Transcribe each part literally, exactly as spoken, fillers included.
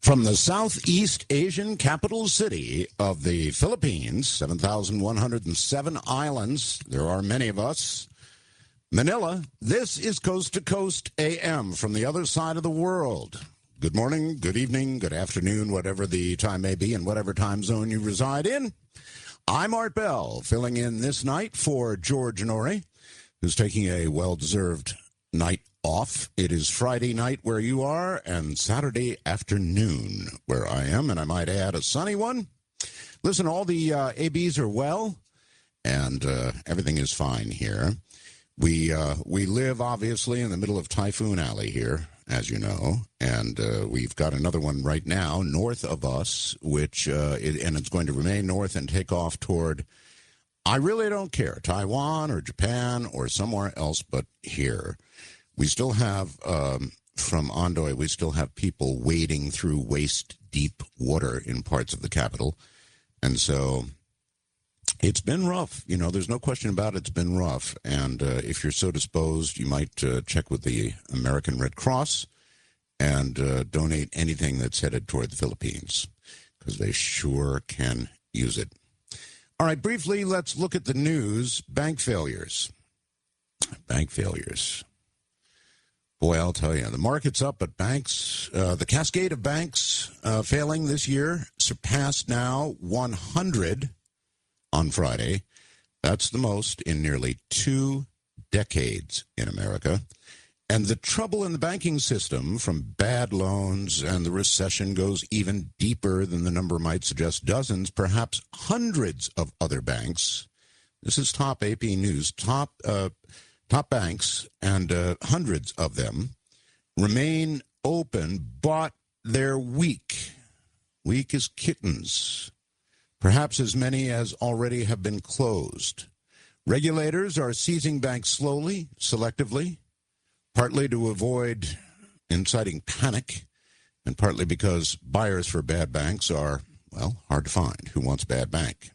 From the Southeast Asian capital city of the Philippines, seven thousand one hundred seven islands, there are many of us, Manila, this is Coast to Coast A M from the other side of the world. Good morning, good evening, good afternoon, whatever the time may be and whatever time zone you reside in. I'm Art Bell, filling in this night for George Norrie, who's taking a well-deserved night off. It is Friday night where you are and Saturday afternoon where I am, and I might add a sunny one. Listen, all the uh, A Bs are well, and uh, everything is fine here. We uh, we live, obviously, in the middle of Typhoon Alley here, as you know, and uh, we've got another one right now north of us, which uh, it, and it's going to remain north and take off toward, I really don't care, Taiwan or Japan or somewhere else but here. We still have, um, from Ondoy, we still have people wading through waist-deep water in parts of the capital. And so it's been rough. You know, there's no question about it. It's been rough. And uh, if you're so disposed, you might uh, check with the American Red Cross and uh, donate anything that's headed toward the Philippines, because they sure can use it. All right, briefly, let's look at the news. Bank failures. Bank failures. Boy, I'll tell you, the market's up, but banks, uh, the cascade of banks uh, failing this year surpassed now one hundred on Friday. That's the most in nearly two decades in America. And the trouble in the banking system from bad loans and the recession goes even deeper than the number might suggest. Dozens, perhaps hundreds of other banks. This is top A P News, top uh Top banks, and uh, hundreds of them, remain open, but they're weak. Weak as kittens. Perhaps as many as already have been closed. Regulators are seizing banks slowly, selectively, partly to avoid inciting panic, and partly because buyers for bad banks are, well, hard to find. Who wants bad bank?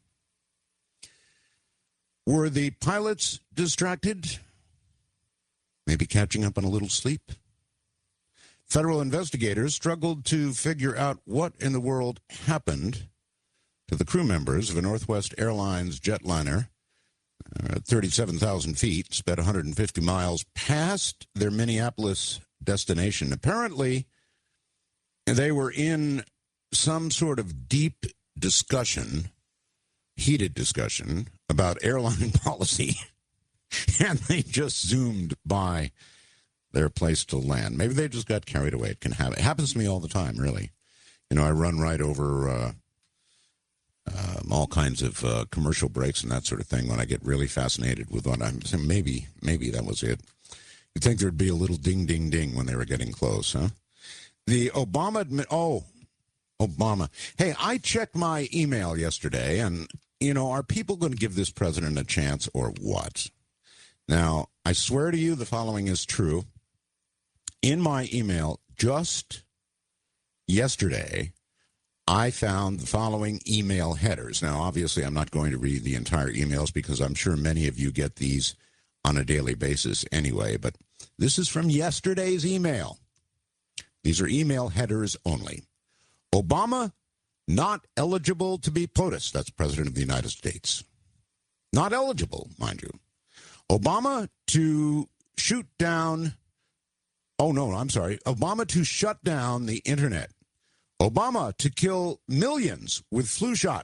Were the pilots distracted? Maybe catching up on a little sleep? Federal investigators struggled to figure out what in the world happened to the crew members of a Northwest Airlines jetliner uh, at thirty-seven thousand feet, sped one hundred fifty miles past their Minneapolis destination. Apparently, they were in some sort of deep discussion, heated discussion, about airline policy. And they just zoomed by their place to land. Maybe they just got carried away. It can happen. It happens to me all the time, really. You know, I run right over uh, uh, all kinds of uh, commercial breaks and that sort of thing when I get really fascinated with what I'm saying. Maybe, maybe that was it. You'd think there'd be a little ding, ding, ding when they were getting close, huh? The Obama, admi- oh, Obama. Hey, I checked my email yesterday, and, you know, are people going to give this president a chance or what? Now, I swear to you the following is true. In my email just yesterday, I found the following email headers. Now, obviously, I'm not going to read the entire emails because I'm sure many of you get these on a daily basis anyway, but this is from yesterday's email. These are email headers only. Obama not eligible to be POTUS. That's President of the United States. Not eligible, mind you. Obama to shoot down, oh no, I'm sorry, Obama to shut down the internet. Obama to kill millions with flu shot.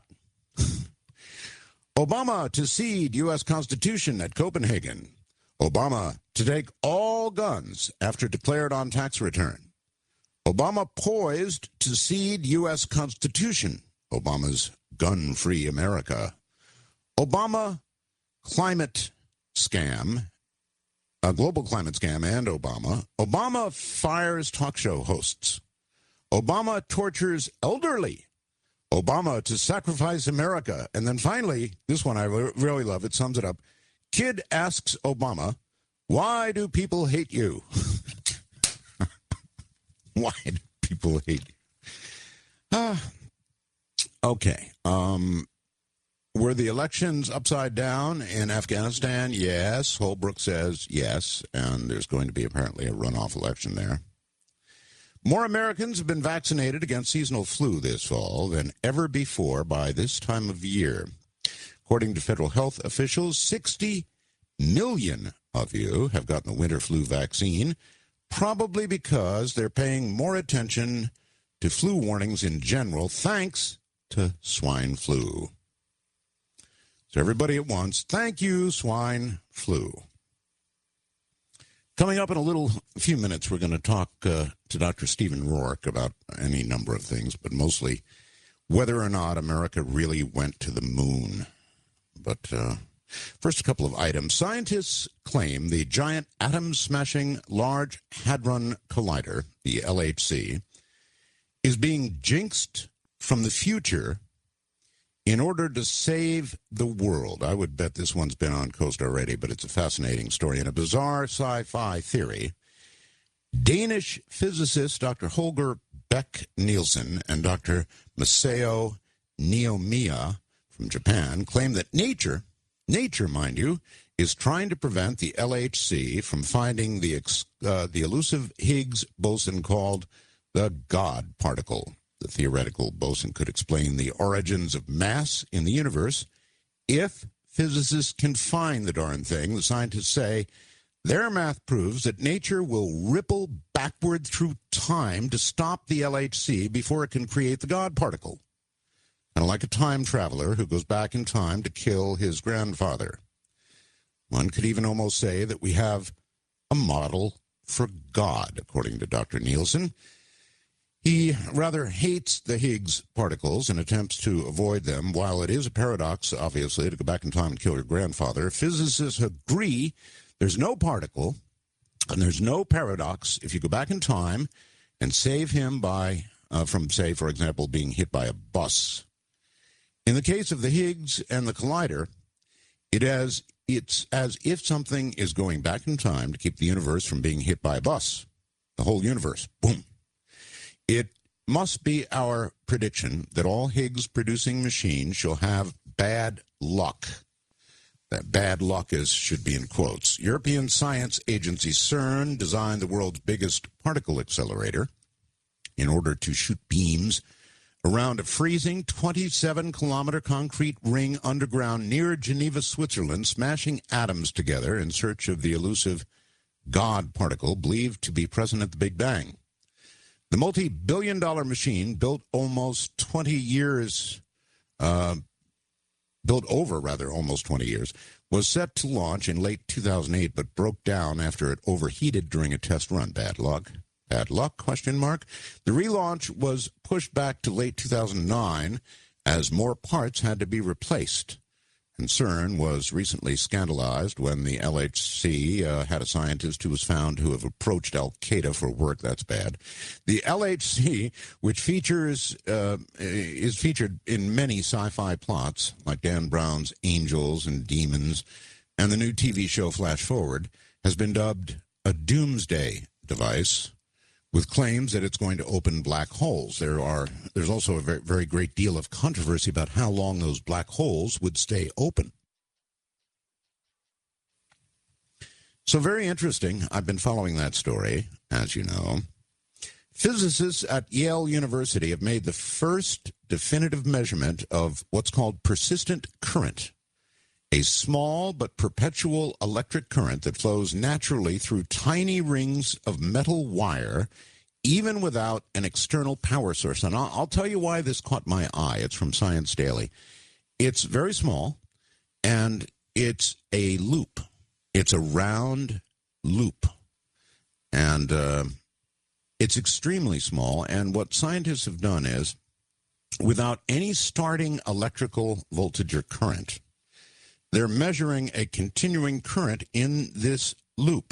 Obama to cede U S Constitution at Copenhagen. Obama to take all guns after declared on tax return. Obama poised to cede U S Constitution. Obama's gun-free America. Obama climate scam, a global climate scam, and Obama. Obama fires talk show hosts. Obama tortures elderly. Obama to sacrifice America. And then finally, this one I really love, it sums it up. Kid asks Obama, why do people hate you? Why do people hate you? Uh, okay. Um, Were the elections upside down in Afghanistan? Yes. Holbrooke says yes, and there's going to be apparently a runoff election there. More Americans have been vaccinated against seasonal flu this fall than ever before by this time of year. According to federal health officials, sixty million of you have gotten the winter flu vaccine, probably because they're paying more attention to flu warnings in general, thanks to swine flu. So everybody at once, thank you, swine flu. Coming up in a little a few minutes, we're going to talk uh, to Doctor Stephen Rourke about any number of things, but mostly whether or not America really went to the moon. But uh, first, a couple of items. Scientists claim the giant atom-smashing Large Hadron Collider, the L H C, is being jinxed from the future in order to save the world. I would bet this one's been on Coast already, but it's a fascinating story. In a bizarre sci-fi theory, Danish physicist Doctor Holger Beck Nielsen and Doctor Masao Niyomiya from Japan claim that nature, nature, mind you, is trying to prevent the L H C from finding the, ex, uh, the elusive Higgs boson called the God particle. The theoretical boson could explain the origins of mass in the universe. If physicists can find the darn thing, the scientists say, their math proves that nature will ripple backward through time to stop the L H C before it can create the God particle. Kind of like a time traveler who goes back in time to kill his grandfather. One could even almost say that we have a model for God, according to Doctor Nielsen. He rather hates the Higgs particles and attempts to avoid them. While it is a paradox, obviously, to go back in time and kill your grandfather, physicists agree there's no particle and there's no paradox if you go back in time and save him by uh, from, say, for example, being hit by a bus. In the case of the Higgs and the collider, it has, it's as if something is going back in time to keep the universe from being hit by a bus. The whole universe. Boom. It must be our prediction that all Higgs-producing machines shall have bad luck. That bad luck is should be in quotes. European Science Agency CERN designed the world's biggest particle accelerator in order to shoot beams around a freezing twenty-seven kilometer concrete ring underground near Geneva, Switzerland, smashing atoms together in search of the elusive God particle believed to be present at the Big Bang. The multi-billion dollar machine, built almost twenty years, uh, built over, rather, almost twenty years, was set to launch in late two thousand eight, but broke down after it overheated during a test run. Bad luck? Bad luck, question mark. The relaunch was pushed back to late two thousand nine as more parts had to be replaced. And CERN was recently scandalized when the L H C uh, had a scientist who was found to have approached Al-Qaeda for work. That's bad. The L H C, which features uh, is featured in many sci-fi plots, like Dan Brown's Angels and Demons, and the new T V show Flash Forward, has been dubbed a doomsday device, with claims that it's going to open black holes. There are, there's also a very, very great deal of controversy about how long those black holes would stay open. So very interesting. I've been following that story, as you know. Physicists at Yale University have made the first definitive measurement of what's called persistent current, a small but perpetual electric current that flows naturally through tiny rings of metal wire, even without an external power source. And I'll, I'll tell you why this caught my eye. It's from Science Daily. It's very small, and it's a loop. It's a round loop. And uh, it's extremely small. And what scientists have done is, without any starting electrical voltage or current, they're measuring a continuing current in this loop.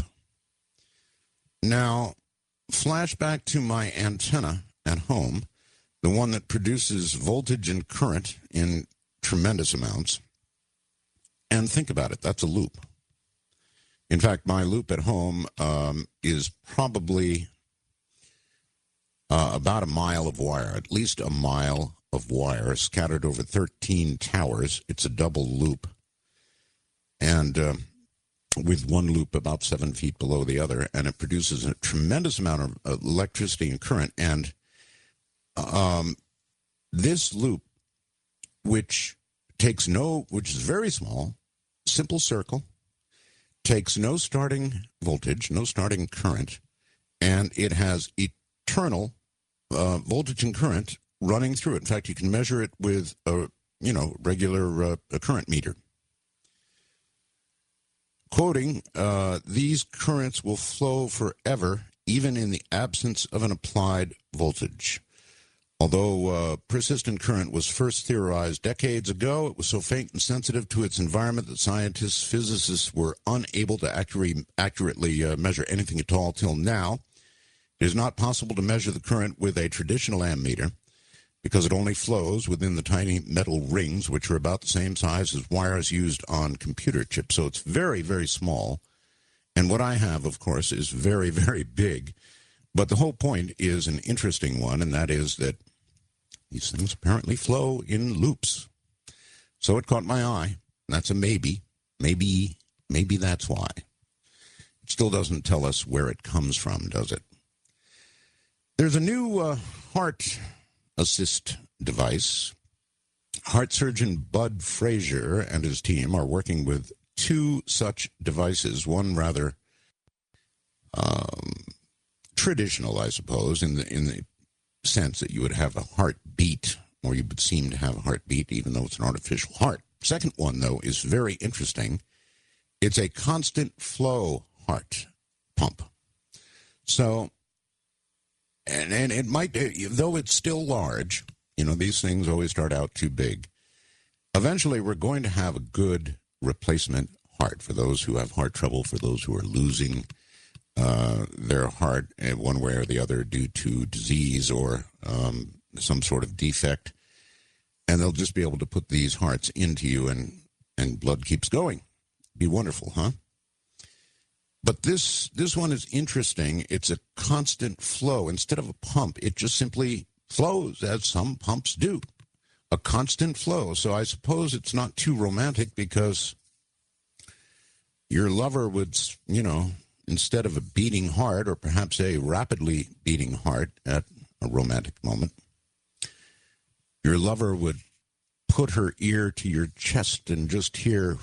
Now, flash back to my antenna at home, the one that produces voltage and current in tremendous amounts, and think about it. That's a loop. In fact, my loop at home um, is probably uh, about a mile of wire, at least a mile of wire scattered over thirteen towers. It's a double loop. And uh, with one loop about seven feet below the other, and it produces a tremendous amount of uh, electricity and current. And um, this loop, which takes no, which is very small, simple circle, takes no starting voltage, no starting current, and it has eternal uh, voltage and current running through it. In fact, you can measure it with a, you know, regular uh, a current meter. Quoting, uh, these currents will flow forever, even in the absence of an applied voltage. Although uh, persistent current was first theorized decades ago, it was so faint and sensitive to its environment that scientists, physicists were unable to accurately, accurately uh, measure anything at all till now. It is not possible to measure the current with a traditional ammeter because it only flows within the tiny metal rings, which are about the same size as wires used on computer chips. So it's very, very small. And what I have, of course, is very, very big. But the whole point is an interesting one, and that is that these things apparently flow in loops. So it caught my eye. That's a maybe. Maybe, maybe that's why. It still doesn't tell us where it comes from, does it? There's a new uh, heart assist device. Heart surgeon Bud Frazier and his team are working with two such devices, one rather um, traditional, I suppose, in the in the sense that you would have a heartbeat, or you would seem to have a heartbeat, even though it's an artificial heart. Second one, though, is very interesting. It's a constant flow heart pump. So, and, and it might, though it's still large, you know, these things always start out too big. Eventually, we're going to have a good replacement heart for those who have heart trouble, for those who are losing uh, their heart in one way or the other due to disease or um, some sort of defect. And they'll just be able to put these hearts into you, and, and blood keeps going. Be wonderful, huh? But this this one is interesting. It's a constant flow. Instead of a pump, it just simply flows, as some pumps do. A constant flow. So I suppose it's not too romantic, because your lover would, you know, instead of a beating heart, or perhaps a rapidly beating heart at a romantic moment, your lover would put her ear to your chest and just hear,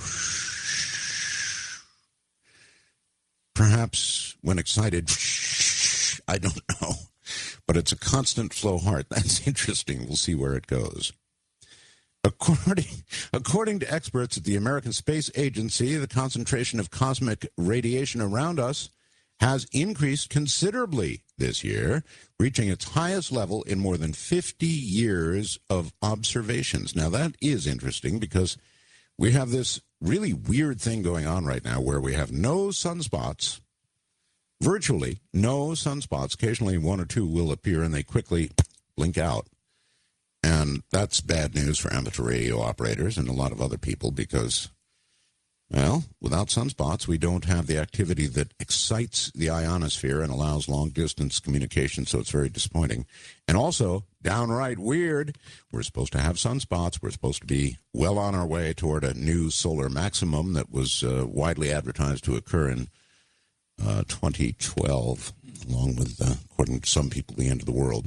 perhaps when excited, I don't know. But it's a constant flow heart. That's interesting. We'll see where it goes. According, according to experts at the American Space Agency, the concentration of cosmic radiation around us has increased considerably this year, reaching its highest level in more than fifty years of observations. Now, that is interesting, because we have this really weird thing going on right now where we have no sunspots, virtually no sunspots. Occasionally one or two will appear, and they quickly blink out. And that's bad news for amateur radio operators and a lot of other people, because, well, without sunspots, we don't have the activity that excites the ionosphere and allows long-distance communication, so it's very disappointing. And also, downright weird, we're supposed to have sunspots. We're supposed to be well on our way toward a new solar maximum that was uh, widely advertised to occur in uh, twenty twelve, along with, uh, according to some people, the end of the world.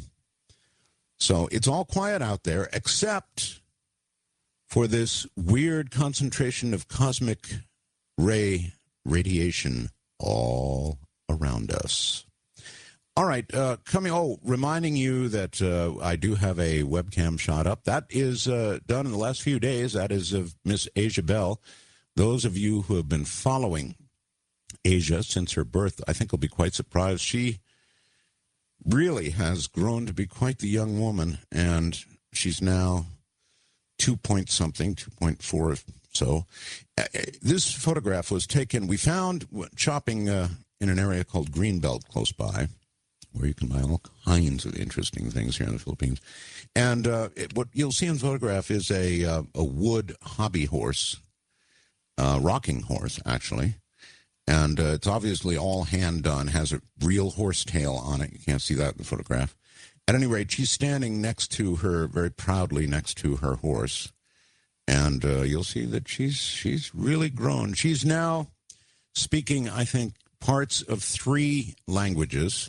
So it's all quiet out there, except for this weird concentration of cosmic ray radiation all around us. All right, uh, coming, oh, reminding you that uh, I do have a webcam shot up. That is uh, done in the last few days. That is of Miss Asia Bell. Those of you who have been following Asia since her birth, I think will be quite surprised. She really has grown to be quite the young woman, and she's now two point something, two point four or so. Uh, this photograph was taken, we found shopping uh, in an area called Greenbelt close by, where you can buy all kinds of interesting things here in the Philippines. And uh, it, what you'll see in the photograph is a, uh, a wood hobby horse, uh, rocking horse, actually. And uh, it's obviously all hand-done, has a real horse tail on it. You can't see that in the photograph. At any rate, she's standing next to her, very proudly next to her horse. And uh, you'll see that she's she's really grown. She's now speaking, I think, parts of three languages.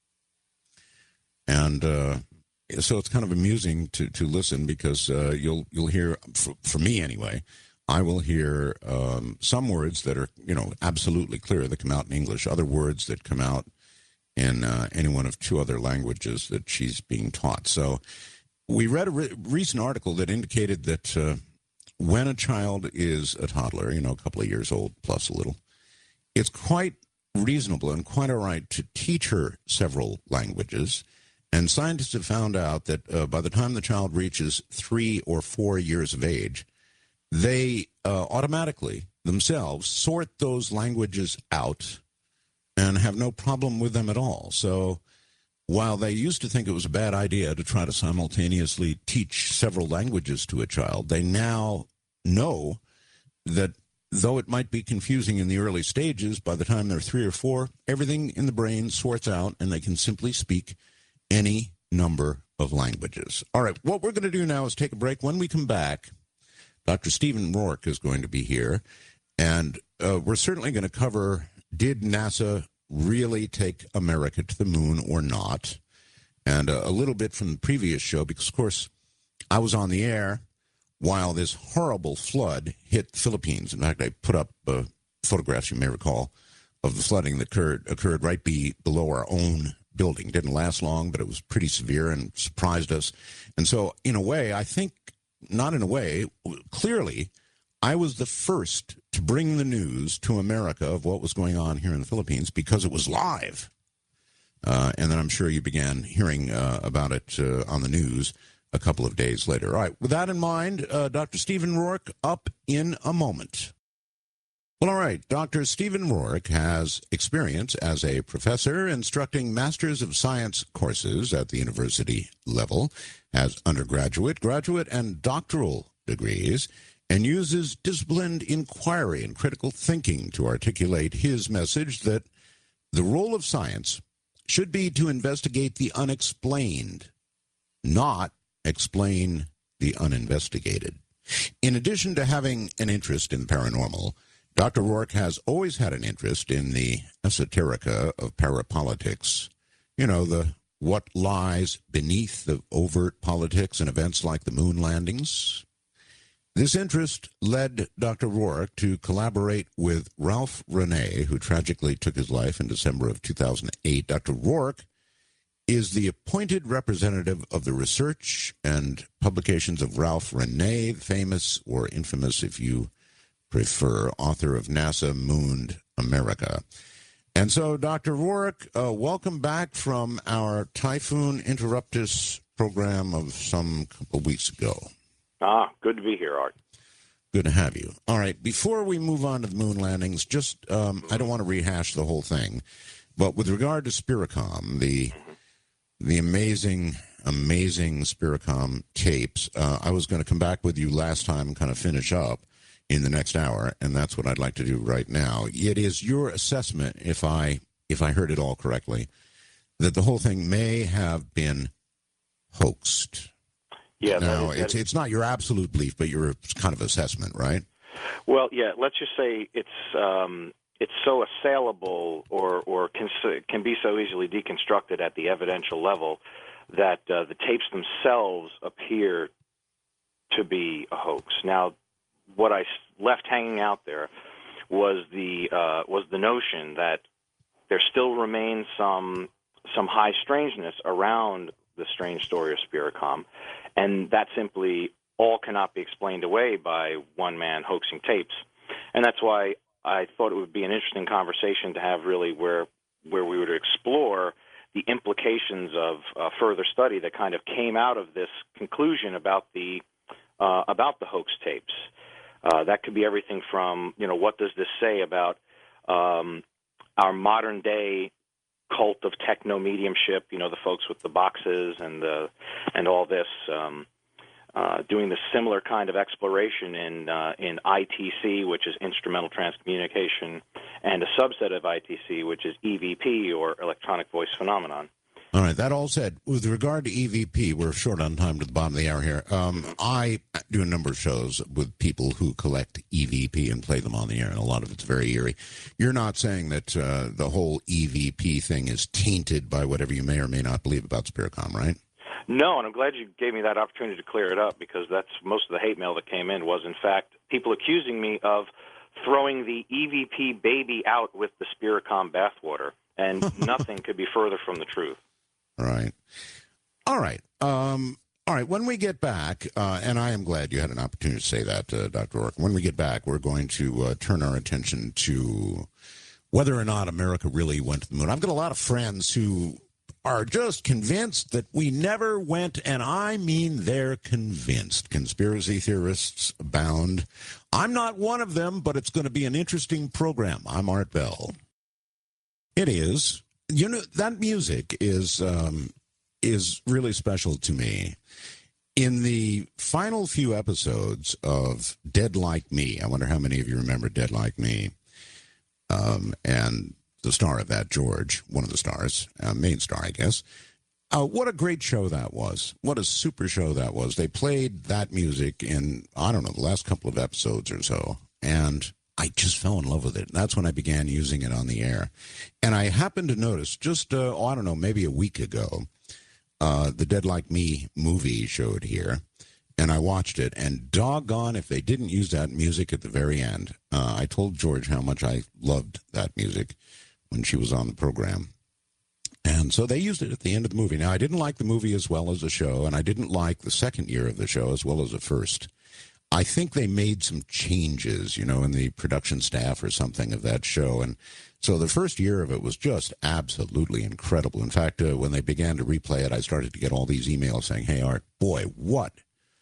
And uh, so it's kind of amusing to, to listen because uh, you'll you'll hear, for, for me anyway, I will hear um, some words that are, you know, absolutely clear that come out in English, other words that come out in uh, any one of two other languages that she's being taught. So we read a re- recent article that indicated that uh, when a child is a toddler, you know, a couple of years old plus a little, it's quite reasonable and quite all right to teach her several languages. And scientists have found out that uh, by the time the child reaches three or four years of age, they uh, automatically themselves sort those languages out and have no problem with them at all. So while they used to think it was a bad idea to try to simultaneously teach several languages to a child, they now know that though it might be confusing in the early stages, by the time they're three or four, everything in the brain sorts out and they can simply speak any number of languages. All right, what we're going to do now is take a break. When we come back, Doctor Stephen Rourke is going to be here, and uh, we're certainly going to cover, did NASA really take America to the moon or not? And uh, a little bit from the previous show, because, of course, I was on the air while this horrible flood hit the Philippines. In fact, I put up uh, photographs, you may recall, of the flooding that occurred, occurred right be, below our own building. It didn't last long, but it was pretty severe and surprised us. And so, in a way, I think, not in a way, clearly, I was the first to bring the news to America of what was going on here in the Philippines because it was live. Uh, and then I'm sure you began hearing uh, about it uh, on the news a couple of days later. All right, with that in mind, uh, Doctor Stephen Rourke up in a moment. Well, all right, Doctor Stephen Rourke has experience as a professor instructing Masters of Science courses at the university level, has undergraduate, graduate, and doctoral degrees, and uses disciplined inquiry and critical thinking to articulate his message that the role of science should be to investigate the unexplained, not explain the uninvestigated. In addition to having an interest in paranormal, Doctor Rourke has always had an interest in the esoterica of parapolitics. You know, the what lies beneath the overt politics and events like the moon landings. This interest led Doctor Rourke to collaborate with Ralph Rene, who tragically took his life in December of two thousand eight. Doctor Rourke is the appointed representative of the research and publications of Ralph Rene, famous or infamous, if you prefer, author of NASA Mooned America. And so, Doctor Rourke, uh, welcome back from our Typhoon Interruptus program of some couple of weeks ago. Ah, good to be here, Art. Good to have you. All right, before we move on to the moon landings, just, um, I don't want to rehash the whole thing, but with regard to Spiricom, the the amazing, amazing Spiricom tapes, uh, I was going to come back with you last time and kind of finish up in the next hour, and that's what I'd like to do right now. It is your assessment, if I if I heard it all correctly, that the whole thing may have been hoaxed. Yeah. Now, that is, it's it's not your absolute belief, but your kind of assessment, right? Well, yeah. Let's just say it's um, it's so assailable, or or can can be so easily deconstructed at the evidential level that uh, the tapes themselves appear to be a hoax. Now, what I left hanging out there was the uh, was the notion that there still remains some some high strangeness around the strange story of Spiricom, and that simply all cannot be explained away by one man hoaxing tapes. And that's why I thought it would be an interesting conversation to have, really, where where we would explore the implications of uh, further study that kind of came out of this conclusion about the uh, about the hoax tapes. Uh, that could be everything from, you know, what does this say about um, our modern day cult of techno mediumship? You know, the folks with the boxes and the and all this, um, uh, doing the similar kind of exploration in uh, in I T C, which is instrumental transcommunication, and a subset of I T C, which is E V P, or electronic voice phenomenon. All right. That all said, with regard to E V P, we're short on time to the bottom of the hour here. Um, I do a number of shows with people who collect E V P and play them on the air, and a lot of it's very eerie. You're not saying that uh, the whole E V P thing is tainted by whatever you may or may not believe about Spiricom, right? No, and I'm glad you gave me that opportunity to clear it up, because that's most of the hate mail that came in was, in fact, people accusing me of throwing the E V P baby out with the Spiricom bathwater, and nothing could be further from the truth. All right. All right. Um, all right. When we get back, uh, and I am glad you had an opportunity to say that, uh, Doctor Rourke. When we get back, we're going to uh, turn our attention to whether or not America really went to the moon. I've got a lot of friends who are just convinced that we never went, and I mean they're convinced. Conspiracy theorists abound. I'm not one of them, but it's going to be an interesting program. I'm Art Bell. It is. You know, that music is um, is really special to me. In the final few episodes of Dead Like Me, I wonder how many of you remember Dead Like Me, um, and the star of that, George, one of the stars, uh, main star, I guess. Uh, what a great show that was. What a super show that was. They played that music in, I don't know, the last couple of episodes or so, and I just fell in love with it. That's when I began using it on the air. And I happened to notice just, uh, oh, I don't know, maybe a week ago, uh, the Dead Like Me movie showed here, and I watched it, and doggone if they didn't use that music at the very end. Uh, I told George how much I loved that music when she was on the program. And so they used it at the end of the movie. Now, I didn't like the movie as well as the show, and I didn't like the second year of the show as well as the first. I think they made some changes, you know, in the production staff or something of that show. And so the first year of it was just absolutely incredible. In fact, uh, when they began to replay it, I started to get all these emails saying, hey, Art, boy, what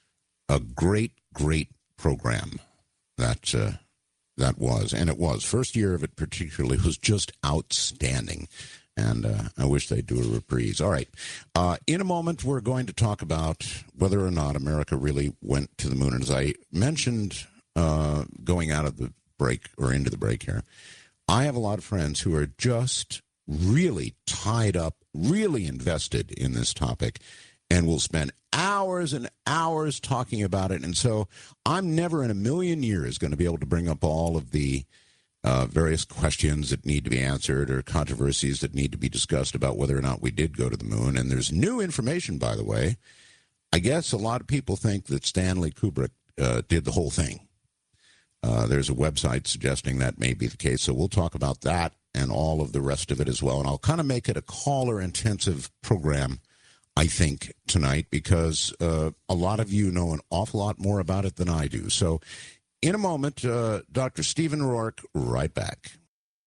a great, great program that uh, that was. And it was. First year of it particularly was just outstanding. And uh, I wish they'd do a reprise. All right. Uh, in a moment, we're going to talk about whether or not America really went to the moon. And as I mentioned uh, going out of the break or into the break here, I have a lot of friends who are just really tied up, really invested in this topic, and will spend hours and hours talking about it. And so I'm never in a million years going to be able to bring up all of the Uh, various questions that need to be answered or controversies that need to be discussed about whether or not we did go to the moon. And there's new information, by the way. I guess a lot of people think that Stanley Kubrick uh, did the whole thing. Uh, there's a website suggesting that may be the case. So we'll talk about that and all of the rest of it as well. And I'll kind of make it a caller-intensive program, I think, tonight, because uh, a lot of you know an awful lot more about it than I do. So in a moment, uh, Doctor Stephen Rourke, right back.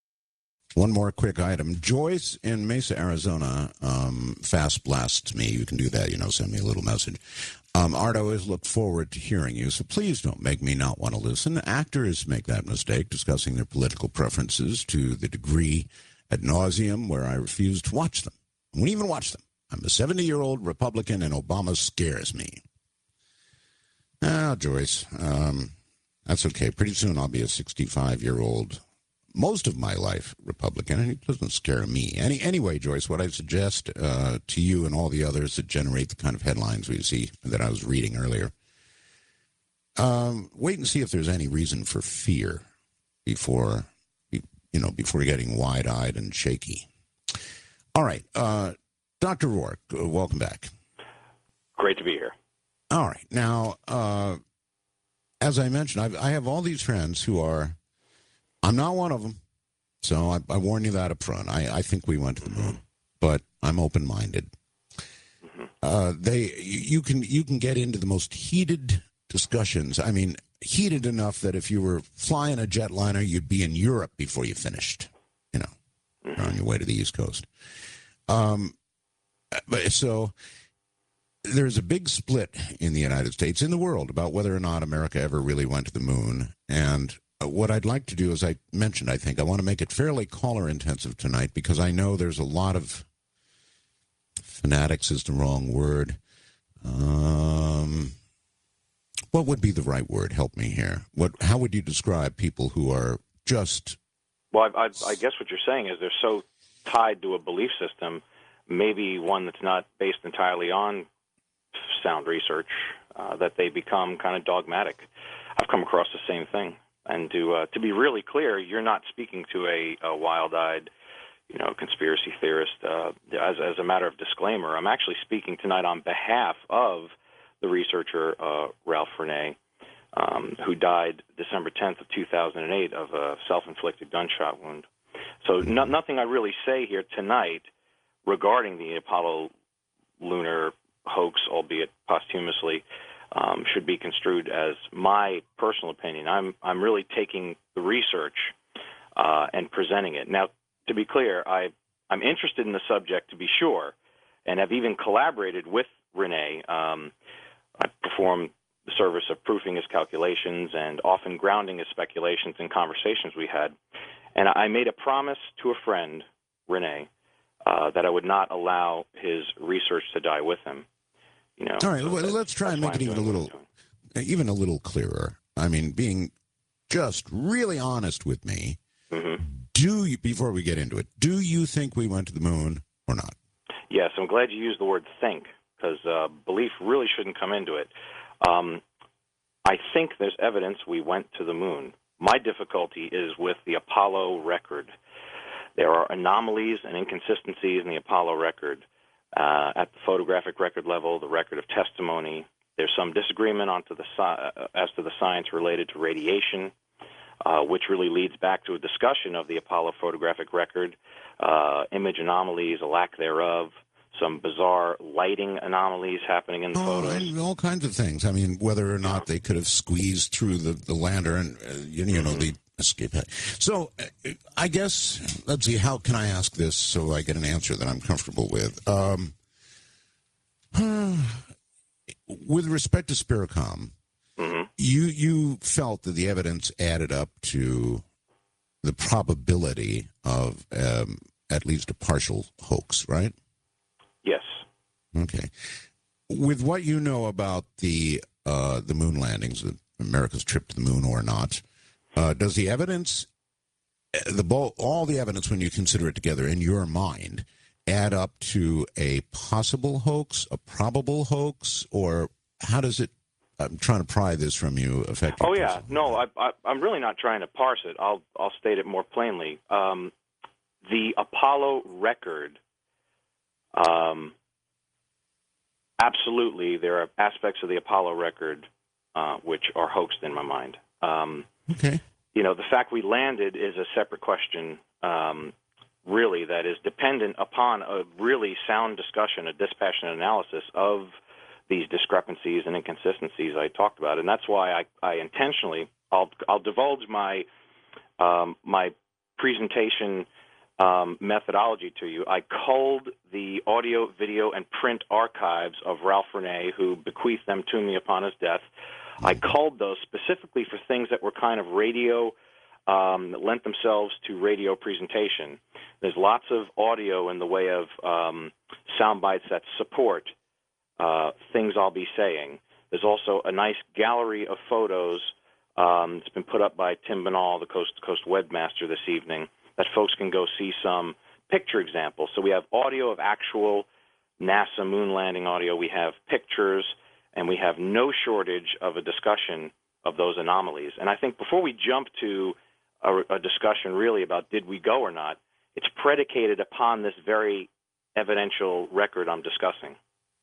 One more quick item. Joyce in Mesa, Arizona, um, fast blasts me. You can do that, you know, send me a little message. Um, Art, I always look forward to hearing you, so please don't make me not want to listen. Actors make that mistake, discussing their political preferences to the degree ad nauseum where I refuse to watch them. I won't even watch them. I'm a seventy-year-old Republican, and Obama scares me. Ah, Joyce, um... that's okay. Pretty soon I'll be a sixty-five-year-old, most of my life, Republican, and it doesn't scare me. Any, anyway, Joyce, what I suggest uh, to you and all the others that generate the kind of headlines we see that I was reading earlier, um, wait and see if there's any reason for fear before, you know, before getting wide-eyed and shaky. All right. Uh, Doctor Rourke, uh, welcome back. Great to be here. All right. Now, uh, as I mentioned, I've, I have all these friends who are, I'm not one of them, so I, I warn you that up front. I, I think we went to the moon, but I'm open-minded. Uh, they, you can you can get into the most heated discussions. I mean, heated enough that if you were flying a jetliner, you'd be in Europe before you finished, you know, on your way to the East Coast. Um, but so there's a big split in the United States, in the world, about whether or not America ever really went to the moon. And what I'd like to do, as I mentioned, I think I want to make it fairly caller-intensive tonight, because I know there's a lot of fanatics is the wrong word. Um, what would be the right word? Help me here. What? How would you describe people who are just... Well, I, I, I guess what you're saying is they're so tied to a belief system, maybe one that's not based entirely on sound research, uh, that they become kind of dogmatic. I've come across the same thing. And to uh, to be really clear, you're not speaking to a, a wild-eyed, you know, conspiracy theorist. Uh, as as a matter of disclaimer, I'm actually speaking tonight on behalf of the researcher uh, Ralph Renee, um, who died December tenth of two thousand eight of a self-inflicted gunshot wound. So no, nothing I really say here tonight regarding the Apollo lunar hoax, albeit posthumously, um, should be construed as my personal opinion. I'm I'm really taking the research uh, and presenting it. Now, to be clear, I I'm interested in the subject, to be sure, and have even collaborated with Renee. Um, I perform the service of proofing his calculations and often grounding his speculations in conversations we had. And I made a promise to a friend, Renee, uh, that I would not allow his research to die with him. You know. All right, so well, that, let's try and make I'm it even a doing what little, I'm even a little clearer. I mean, being just really honest with me. Mm-hmm. Do you, before we get into it, do you think we went to the moon or not? Yes, I'm glad you used the word think, because uh, belief really shouldn't come into it. Um, I think there's evidence we went to the moon. My difficulty is with the Apollo record. There are anomalies and inconsistencies in the Apollo record uh, at the photographic record level, the record of testimony. There's some disagreement onto the uh, as to the science related to radiation, uh, which really leads back to a discussion of the Apollo photographic record, uh, image anomalies, a lack thereof, some bizarre lighting anomalies happening in the Oh, photos. and all kinds of things. I mean, whether or not they could have squeezed through the, the lander and, uh, you, you know, the escape hatch. So uh, I guess, let's see, how can I ask this so I get an answer that I'm comfortable with? Um, with respect to Spiricom, Mm-hmm. you, you felt that the evidence added up to the probability of um, at least a partial hoax, right? Yes. Okay. With what you know about the uh, the moon landings, America's trip to the moon or not, uh, does the evidence, the all the evidence when you consider it together in your mind, add up to a possible hoax, a probable hoax, or how does it? I'm trying to pry this from you. Affect Oh yeah, no, I, I, I'm really not trying to parse it. I'll I'll state it more plainly. Um, the Apollo record. Um, absolutely, there are aspects of the Apollo record uh, which are hoaxed in my mind. Um, okay. You know, the fact we landed is a separate question, um, really, that is dependent upon a really sound discussion, a dispassionate analysis of these discrepancies and inconsistencies I talked about. And that's why I, I intentionally, I'll, I'll divulge my um, my presentation Um, methodology to you. I culled the audio, video, and print archives of Ralph Renee, who bequeathed them to me upon his death. I culled those specifically for things that were kind of radio, um, that lent themselves to radio presentation. There's lots of audio in the way of um, sound bites that support uh, things I'll be saying. There's also a nice gallery of photos um, that's been put up by Tim Banal, the Coast to Coast webmaster, this evening, that folks can go see some picture examples. So we have audio of actual NASA moon landing audio. We have pictures, and we have no shortage of a discussion of those anomalies. And I think before we jump to a, a discussion really about did we go or not, it's predicated upon this very evidential record I'm discussing.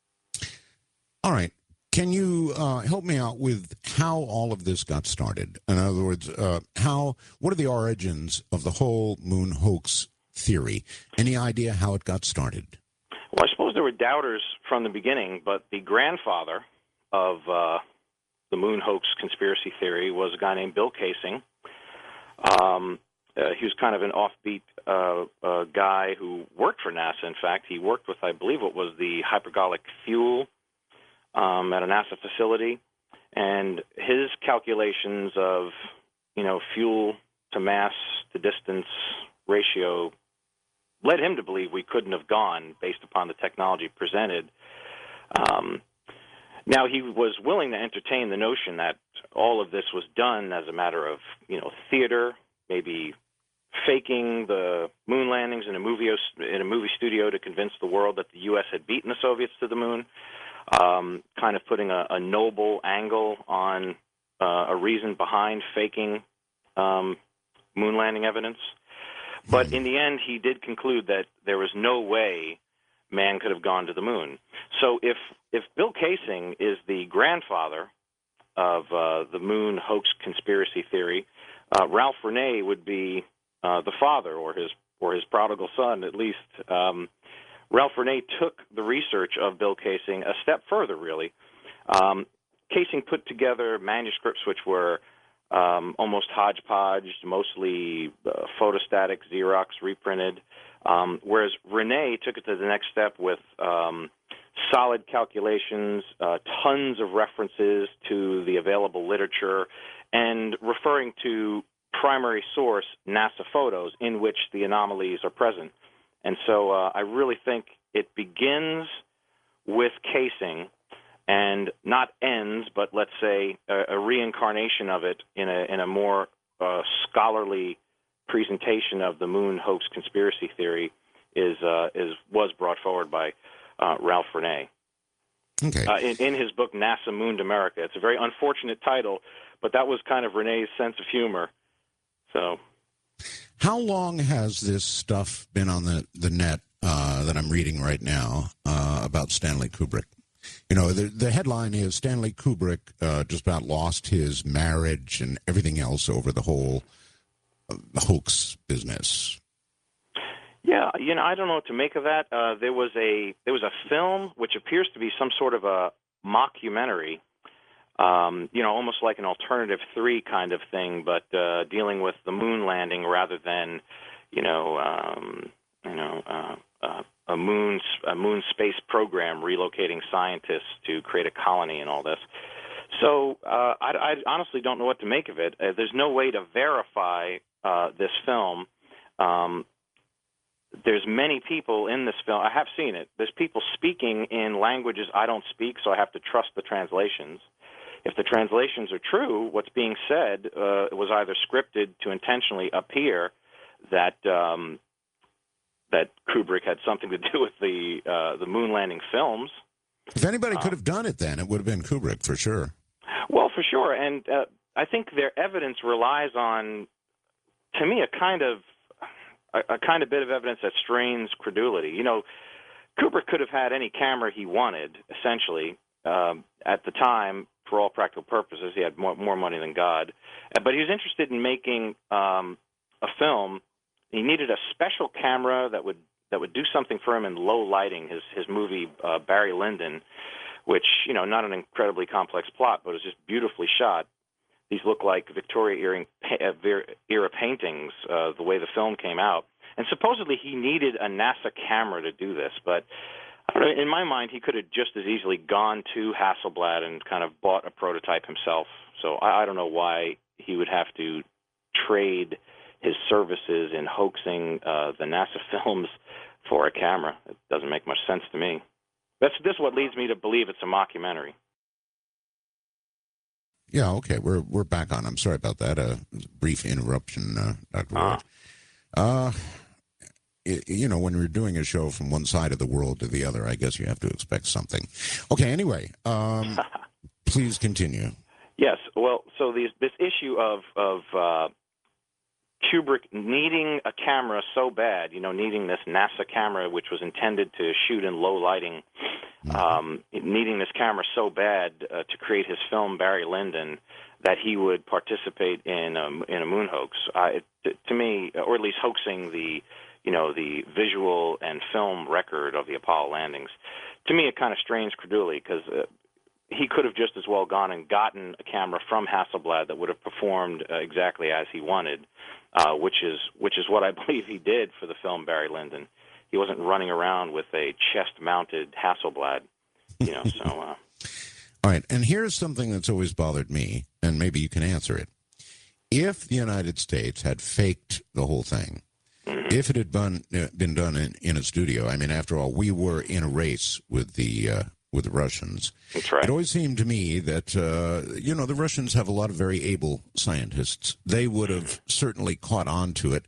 All right. Can you uh, help me out with how all of this got started? In other words, uh, how what are the origins of the whole moon hoax theory? Any idea how it got started? Well, I suppose there were doubters from the beginning, but the grandfather of uh, the moon hoax conspiracy theory was a guy named Bill Kaysing. Um, uh, he was kind of an offbeat uh, uh, guy who worked for NASA. In fact, he worked with, I believe it was the hypergolic fuel Um, at a NASA facility, and his calculations of, you know, fuel to mass to distance ratio led him to believe we couldn't have gone based upon the technology presented. Um, now, he was willing to entertain the notion that all of this was done as a matter of, you know, theater, maybe faking the moon landings in a movie in a movie studio to convince the world that the U S had beaten the Soviets to the moon, um, kind of putting a, a noble angle on uh, a reason behind faking um, moon landing evidence. But in the end, he did conclude that there was no way man could have gone to the moon. So if if Bill Kaysing is the grandfather of uh, the moon hoax conspiracy theory, uh, Ralph Renee would be uh, the father, or his or his prodigal son, at least. Um, Ralph Renee took the research of Bill Kaysing a step further, really. Um, Kaysing put together manuscripts which were um, almost hodgepodge, mostly uh, photostatic, Xerox, reprinted, um, whereas Renee took it to the next step with um, solid calculations, uh, tons of references to the available literature, and referring to primary source NASA photos in which the anomalies are present. And so uh, I really think it begins with Kaysing and not ends, but let's say a, a reincarnation of it in a in a more uh, scholarly presentation of the moon hoax conspiracy theory is uh, is was brought forward by uh, Ralph Renee. Okay. Uh, in, in his book NASA Mooned America. It's a very unfortunate title, but that was kind of Renee's sense of humor. So, how long has this stuff been on the the net uh, that I'm reading right now uh, about Stanley Kubrick? You know, the the headline is Stanley Kubrick uh, just about lost his marriage and everything else over the whole uh, hoax business. Yeah, you know, I don't know what to make of that. Uh, there was a there was a film which appears to be some sort of a mockumentary, um, you know, almost like an alternative three kind of thing, but uh, dealing with the moon landing rather than, you know, um, you know, uh, uh, a moon a moon space program relocating scientists to create a colony and all this. So uh, I, I honestly don't know what to make of it. Uh, there's no way to verify uh, this film. Um, There's many people in this film. I have seen it. There's people speaking in languages I don't speak, so I have to trust the translations. If the translations are true, what's being said uh, was either scripted to intentionally appear that um, that Kubrick had something to do with the uh, the moon landing films. If anybody could Uh, have done it, then it would have been Kubrick for sure. Well, for sure, and uh, I think their evidence relies on, to me, a kind of A, a kind of bit of evidence that strains credulity. You know, Kubrick could have had any camera he wanted, essentially, um, at the time, for all practical purposes. He had more, more money than God. Uh, But he was interested in making um, a film. He needed a special camera that would that would do something for him in low lighting. His his movie, uh, Barry Lyndon, which, you know, not an incredibly complex plot, but it was just beautifully shot. These look like Victoria era paintings, uh, the way the film came out. And supposedly he needed a NASA camera to do this. But I don't know, in my mind, he could have just as easily gone to Hasselblad and kind of bought a prototype himself. So I, I don't know why he would have to trade his services in hoaxing uh, the NASA films for a camera. It doesn't make much sense to me. That's this is what leads me to believe it's a mockumentary. Yeah, okay, we're we're back on. I'm sorry about that. A uh, brief interruption, uh, Doctor Ward. Uh, it, you know, when we're doing a show from one side of the world to the other, I guess you have to expect something. Okay, anyway, um, please continue. Yes, well, so these, this issue of of uh, Kubrick needing a camera so bad, you know, needing this NASA camera, which was intended to shoot in low lighting, um, needing this camera so bad uh, to create his film Barry Lyndon, that he would participate in a, in a moon hoax. Uh, it, to, to me, or at least hoaxing the, you know, the visual and film record of the Apollo landings. To me, it kind of strains credulity because uh, he could have just as well gone and gotten a camera from Hasselblad that would have performed uh, exactly as he wanted, uh, which is which is what I believe he did for the film Barry Lyndon. He wasn't running around with a chest-mounted Hasselblad, you know. So, uh, all right, and here's something that's always bothered me, and maybe you can answer it. If the United States had faked the whole thing, mm-hmm. if it had been been done in, in a studio, I mean, after all, we were in a race with the uh, with the Russians. That's right. It always seemed to me that uh, you know the Russians have a lot of very able scientists. They would have certainly caught on to it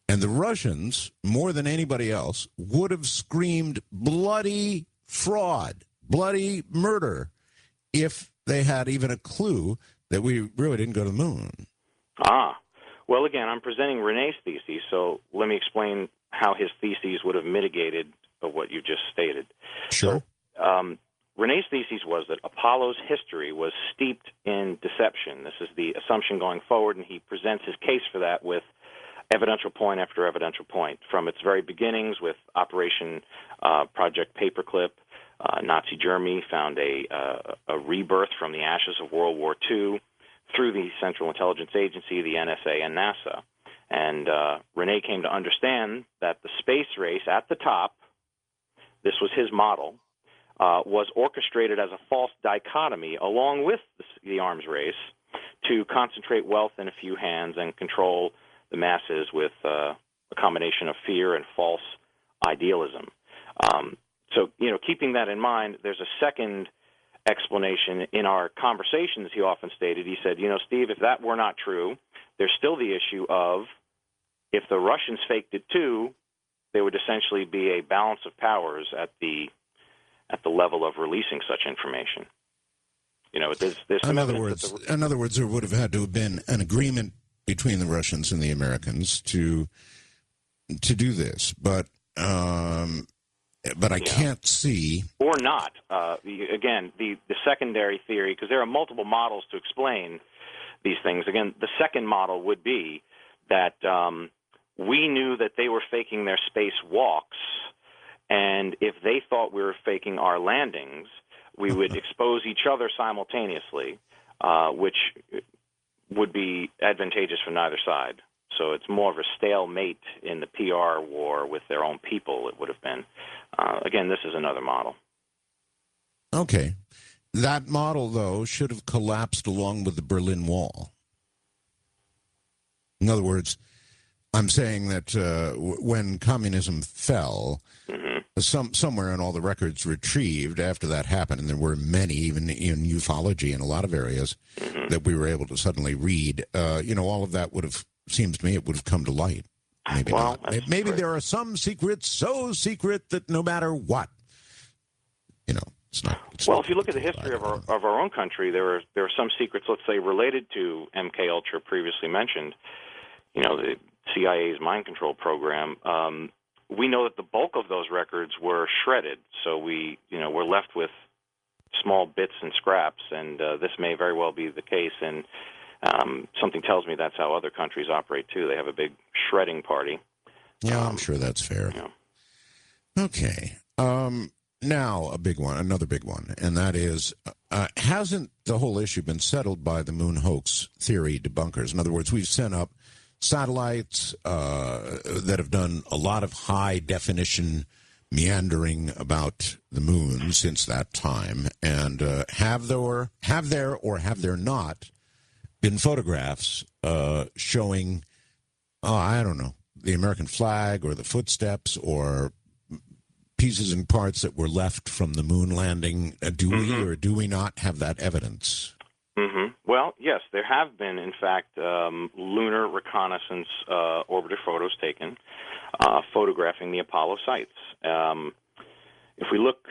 And the Russians, more than anybody else, would have screamed bloody fraud, bloody murder, if they had even a clue that we really didn't go to the moon. Ah. Well, again, I'm presenting Rene's thesis, so let me explain how his theses would have mitigated what you just stated. Sure. So, um, Rene's thesis was that Apollo's history was steeped in deception. This is the assumption going forward, and he presents his case for that with evidential point after evidential point. From its very beginnings with Operation uh, Project Paperclip, uh, Nazi Germany found a, uh, a rebirth from the ashes of World War Two through the Central Intelligence Agency, the N S A, and NASA. And uh, Rene came to understand that the space race at the top, this was his model, uh, was orchestrated as a false dichotomy along with the, the arms race to concentrate wealth in a few hands and control the masses with uh, a combination of fear and false idealism. Um, so, you know, keeping that in mind, there's a second explanation in our conversations. He often stated, he said, you know, Steve, if that were not true, there's still the issue of if the Russians faked it too, there would essentially be a balance of powers at the at the level of releasing such information. You know, there's, there's some in other evidence words, that the, in other words, there would have had to have been an agreement between the Russians and the Americans to to do this, but um, but I yeah. can't see or not. Uh, the, again, the the secondary theory, because there are multiple models to explain these things. Again, the second model would be that um, we knew that they were faking their spacewalks, and if they thought we were faking our landings, we would expose each other simultaneously, uh, which would be advantageous for neither side. So it's more of a stalemate in the P R war with their own people, it would have been. Uh, again, this is another model. Okay. That model, though, should have collapsed along with the Berlin Wall. In other words, I'm saying that uh, w- when communism fell, mm-hmm. some somewhere in all the records retrieved after that happened, and there were many, even in ufology in a lot of areas, Mm-hmm. that we were able to suddenly read, uh, you know, all of that would have, seems to me, it would have come to light. Maybe well, not. Maybe, maybe there are some secrets so secret that no matter what, you know, it's not. It's well, not if you look at the history of our of our own country, there are there are some secrets, let's say, related to M K Ultra, previously mentioned. You know, the C I A's mind control program. Um, we know that the bulk of those records were shredded, so we, you know, we're left with small bits and scraps, and uh, this may very well be the case. And um, something tells me that's how other countries operate too. They have a big shredding party. Yeah, um, I'm sure that's fair. You know. Okay. Um, now, a big one, another big one, and that is, uh, hasn't the whole issue been settled by the moon hoax theory debunkers? In other words, we've sent up satellites uh, that have done a lot of high-definition meandering about the moon since that time, and uh, have there, have there or have there not been photographs uh, showing, oh, I don't know, the American flag or the footsteps or pieces and parts that were left from the moon landing? Uh, do Mm-hmm. we or do we not have that evidence? Mm-hmm. Well, yes, there have been, in fact, um, lunar reconnaissance uh, orbiter photos taken uh, photographing the Apollo sites. Um, if we look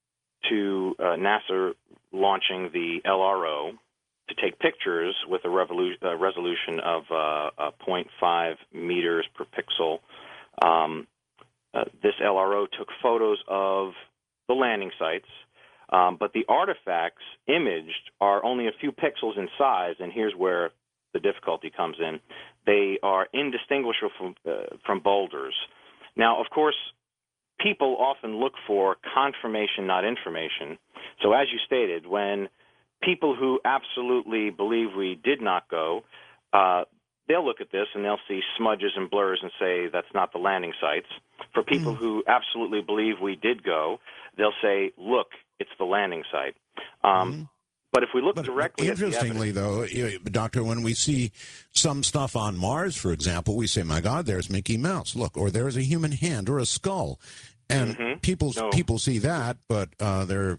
to uh, NASA launching the L R O to take pictures with a revolu- uh, resolution of uh, uh, zero point five meters per pixel, um, uh, this L R O took photos of the landing sites. Um, but the artifacts imaged are only a few pixels in size, and here's where the difficulty comes in. They are indistinguishable from, uh, from boulders. Now, of course, people often look for confirmation, not information. So as you stated, when people who absolutely believe we did not go, uh, they'll look at this and they'll see smudges and blurs and say that's not the landing sites. For people mm. who absolutely believe we did go, they'll say, look, it's the landing site. Um, mm-hmm. But if we look but, directly but interestingly, at the though, Doctor, when we see some stuff on Mars, for example, we say, my God, there's Mickey Mouse. Look, or there's a human hand or a skull. And mm-hmm. people no. people see that, but uh, they're...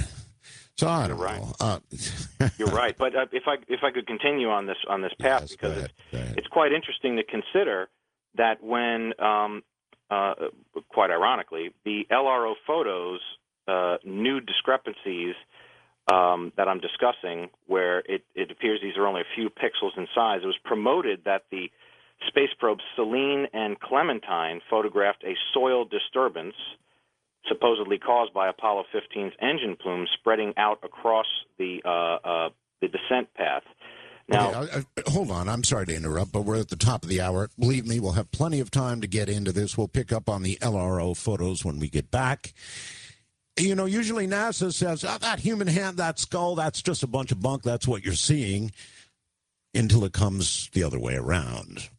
So I don't You're right. know. Uh, You're right. But uh, if I if I could continue on this on this path, yes, because go ahead, it's, go ahead. it's quite interesting to consider that when, um, uh, quite ironically, the L R O photos uh, new discrepancies um, that I'm discussing, where it, it appears these are only a few pixels in size, it was promoted that the space probes Selene and Clementine photographed a soil disturbance supposedly caused by Apollo fifteen's engine plumes spreading out across the uh, uh, the descent path. Now, okay, uh, hold on. I'm sorry to interrupt, but we're at the top of the hour. Believe me, we'll have plenty of time to get into this. We'll pick up on the L R O photos when we get back. You know, usually NASA says, oh, that human hand, that skull, that's just a bunch of bunk. That's what you're seeing, until it comes the other way around.